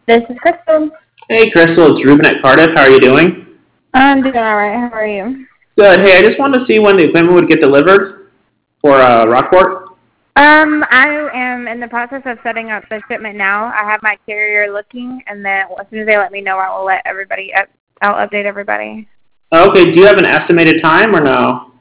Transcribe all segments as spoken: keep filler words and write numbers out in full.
This is Crystal. Hey, Crystal, it's Ruben at Cardiff. How are you doing? I'm doing all right. How are you? Good. Hey, I just wanted to see when the equipment would get delivered for uh, Rockport. Um, I am in the process of setting up the shipment now. I have my carrier looking, and then as soon as they let me know, I will let everybody up. I'll update everybody. Okay. Do you have an estimated time or no?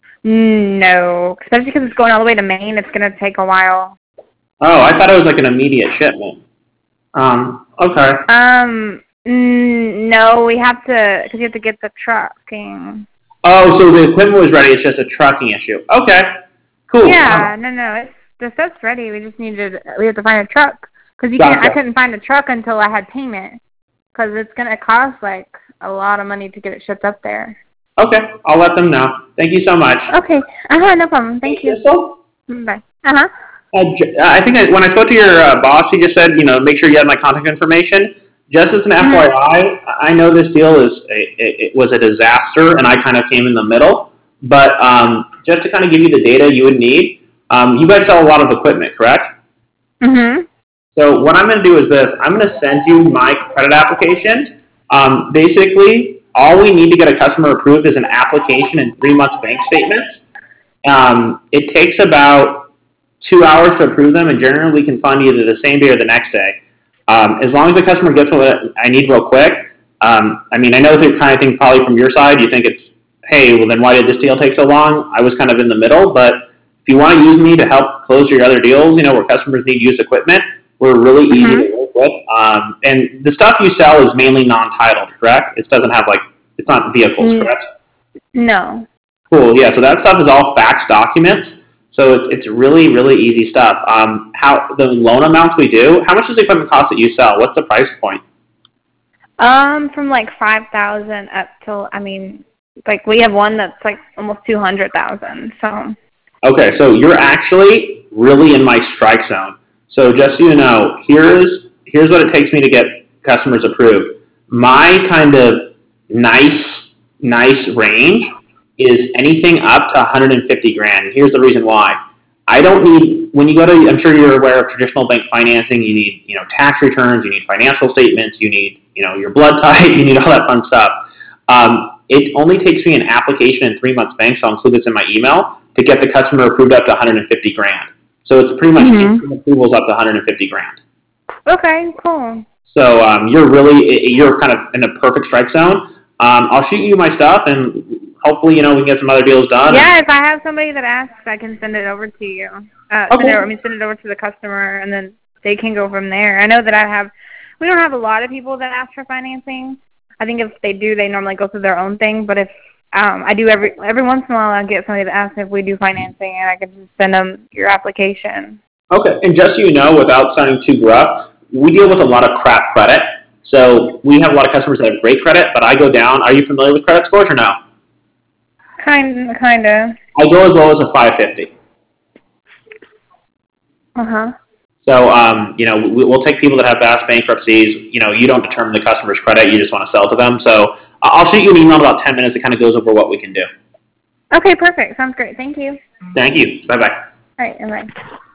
No, especially because it's going all the way to Maine. It's going to take a while. Oh, I thought it was like an immediate shipment. Um. Okay. Um, mm, no, we have to because you have to get the trucking. Oh, so the equipment was ready. It's just a trucking issue. Okay. Cool. Yeah, Um, no, no, it's the stuff's ready. We just needed we have to find a truck because you gotcha. can't. I couldn't find a truck until I had payment because it's gonna cost like a lot of money to get it shipped up there. Okay. I'll let them know. Thank you so much. Okay. Uh huh. No problem. Thank Hey, you. Crystal? Bye. Uh huh. Uh, J- I think I, when I spoke to your uh, boss, he just said, you know, make sure you have my contact information. Just as an Mhm. F Y I, I I know this deal is a, it, it was a disaster, and I kind of came in the middle. But um, just to kind of give you the data you would need, um, you guys sell a lot of equipment, correct? Mhm. So what I'm going to do is this: I'm going to send you my credit application. Um, basically, all we need to get a customer approved is an application and three months bank statements. Um, it takes about two hours to approve them, and generally we can fund either the same day or the next day. Um, as long as the customer gets what I need real quick. Um, I mean, I know the kind of thing probably from your side, you think it's, hey, well then why did this deal take so long? I was kind of in the middle, but if you want to use me to help close your other deals, you know, where customers need used equipment, we're really easy Mhm. to work with. Um, and the stuff you sell is mainly non-titled, correct? It doesn't have like, it's not vehicles, Mm, correct? no. Cool. Yeah. So that stuff is all fax documents. So it's, it's really, really easy stuff. Um, how the loan amounts we do, how much does the equipment cost that you sell? What's the price point? Um, from like five thousand up till I mean, like we have one that's like almost two hundred thousand. So. Okay. So you're actually really in my strike zone. So just so you know, here's, here's what it takes me to get customers approved. My kind of nice, nice range is anything up to one hundred fifty grand. And here's the reason why. I don't need, when you go to, I'm sure you're aware of traditional bank financing, you need, you know, tax returns, you need financial statements, you need, you know, your blood type, you need all that fun stuff. Um, it only takes me an application and three months bank, so I'll include this in my email, to get the customer approved up to one hundred fifty grand. So it's pretty much Mhm. instant approvals up to one hundred fifty grand. Okay. Cool. So um, you're really, you're kind of in a perfect strike zone. Um, I'll shoot you my stuff, and hopefully, you know, we can get some other deals done. And, Yeah, if I have somebody that asks, I can send it over to you. Uh, send it. I okay. mean, send it over to the customer, and then they can go from there. I know that I have. We don't have a lot of people that ask for financing. I think if they do, they normally go through their own thing. But if um, I do every every once in a while, I get somebody that asks if we do financing, and I can just send them your application. Okay, and just so you know, without sounding too gruff, we deal with a lot of crap credit. So we have a lot of customers that have great credit, but I go down. Are you familiar with credit scores or no? Kind, kinda. I go as low as a five fifty. Uh huh. So, um, you know, we, we'll take people that have vast bankruptcies. You know, you don't determine the customer's credit; you just want to sell to them. So, I'll shoot you an email in about ten minutes that kind of goes over what we can do. Okay, perfect. Sounds great. Thank you. Thank you. Bye bye. All right, and bye.